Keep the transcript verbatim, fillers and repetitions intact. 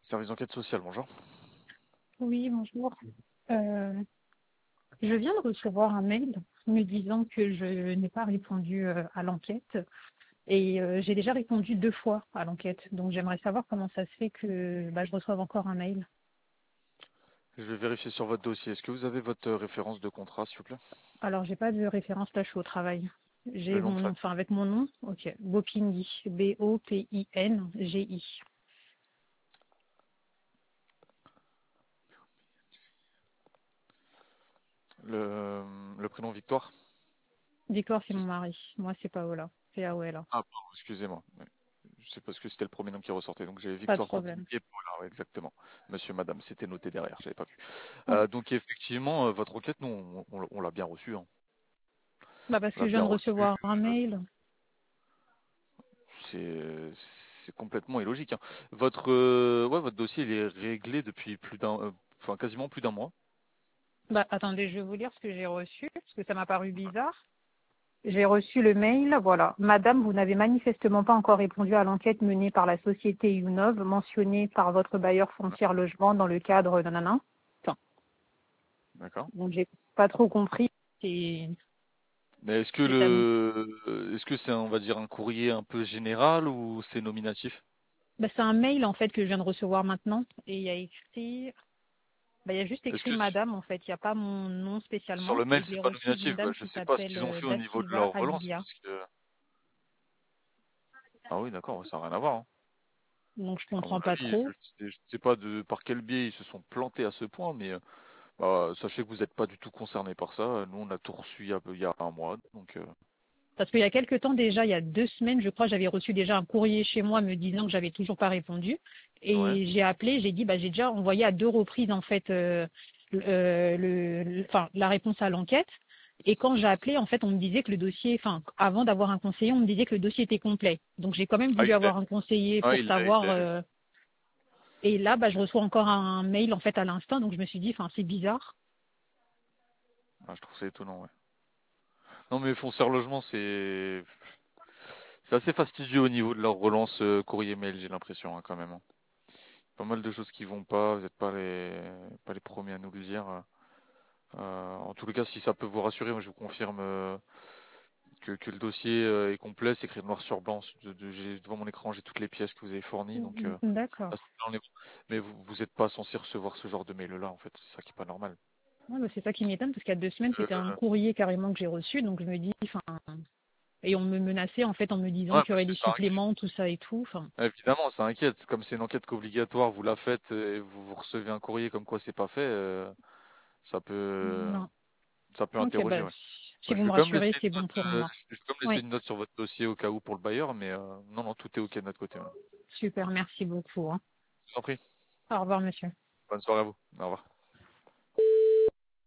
Service d'enquête sociale, bonjour. Oui, bonjour. Euh, je viens de recevoir un mail me disant que je n'ai pas répondu euh, à l'enquête et euh, j'ai déjà répondu deux fois à l'enquête. Donc j'aimerais savoir comment ça se fait que bah, je reçoive encore un mail. Je vais vérifier sur votre dossier. Est-ce que vous avez votre euh, référence de contrat, s'il vous plaît? Alors j'ai pas de référence là, je suis au travail. Le J'ai nom de mon nom, famille. enfin avec mon nom, ok, Bopingui, B O P I N G I. Le, le prénom Victoire? Victoire, c'est C'est- mon mari. Moi, c'est Paola. C'est Aouela. Ah, pardon, excusez-moi. Ouais. Je sais parce que c'était le premier nom qui ressortait. Donc j'avais Pas de Victoire problème. Contini et Paula, ouais, exactement. Monsieur, madame, c'était noté derrière, j'avais pas vu. Ouais. Euh, donc effectivement, euh, votre enquête, nous, on, on- on l'a bien reçue, hein. Bah parce On que l'a je viens bien de reçue. recevoir un mail. C'est c'est complètement illogique, hein. Votre, euh, ouais, votre dossier, il est réglé depuis plus d'un, euh, enfin quasiment plus d'un mois. Bah attendez, je vais vous lire ce que j'ai reçu, parce que ça m'a paru bizarre. J'ai reçu le mail, voilà. Madame, vous n'avez manifestement pas encore répondu à l'enquête menée par la société Unov, mentionnée par votre bailleur foncière logement dans le cadre nanana. Enfin, D'accord. donc j'ai pas trop compris. C'est Mais est-ce que c'est ça. le, est-ce que c'est, on va dire, un courrier un peu général ou c'est nominatif? Bah, c'est un mail en fait que je viens de recevoir maintenant et il y a écrit, bah, il y a juste Est-ce écrit que s- Madame en fait. Il n'y a pas mon nom sur spécialement le et mail je c'est l'ai pas reçu d'une nominatif? Bah, dame je qui sais pas ce s'appelle qu'ils ont euh, fait au niveau de Dativa leur relance Alibia. parce que, ah oui, d'accord, ça n'a rien à voir, hein. Donc je À mon comprends pas avis, je trop. sais, je sais pas de par quel biais ils se sont plantés à ce point, mais euh, bah, sachez que vous n'êtes pas du tout concerné par ça. Nous, on a tout reçu il y a, il y a un mois, donc euh, Parce qu'il y a quelque temps déjà, il y a deux semaines, je crois, j'avais reçu déjà un courrier chez moi me disant que j'avais toujours pas répondu. ouais. Et j'ai appelé, j'ai dit, bah, j'ai déjà envoyé à deux reprises en fait euh, euh, le, le- enfin, la réponse à l'enquête. Et quand j'ai appelé, en fait, on me disait que le dossier, enfin, avant d'avoir un conseiller, on me disait que le dossier était complet. Donc j'ai quand même Ah, voulu il l'est. avoir un conseiller Ah, pour il l'est, il savoir. l'est. euh, et là, bah, je reçois encore un mail en fait à l'instant, donc je me suis dit, enfin, c'est bizarre. Ah, je trouve ça étonnant, ouais. Non, mais Foncière Logement, c'est c'est assez fastidieux au niveau de leur relance euh, courrier mail, j'ai l'impression, hein, quand même, hein. Pas mal de choses qui vont pas, vous n'êtes pas les pas les premiers à nous le dire. Euh, en tout cas, si ça peut vous rassurer, moi je vous confirme euh, que, que le dossier euh, est complet, c'est écrit noir sur blanc. De- de- j'ai- devant mon écran, j'ai toutes les pièces que vous avez fournies, donc euh, à ce D'accord. moment-là, on est bon. Mais vous vous n'êtes pas censé recevoir ce genre de mail-là, en fait, c'est ça qui est pas normal. Ouais, bah, c'est ça qui m'étonne parce qu'il y a deux semaines, c'était un Euh, courrier carrément que j'ai reçu, donc je me dis, enfin, et on me menaçait en fait en me disant ouais, qu'il y parce aurait que des ça inquiète. suppléments, tout ça et tout. Enfin, Évidemment, ça inquiète. Comme c'est une enquête obligatoire, vous la faites et vous, vous recevez un courrier comme quoi c'est pas fait, euh, ça peut non. ça peut Ok, interroger, bah ouais. si Moi, je vous vais me quand même laisser rassurez, une c'est bon note, pour euh, moi. je vais quand même laisser Oui, une note sur votre dossier au cas où pour le bailleur, mais euh, non, non, tout est ok de notre côté, ouais. super, merci beaucoup, hein. Je vous en prie. Au revoir, monsieur. Bonne soirée à vous. Au revoir.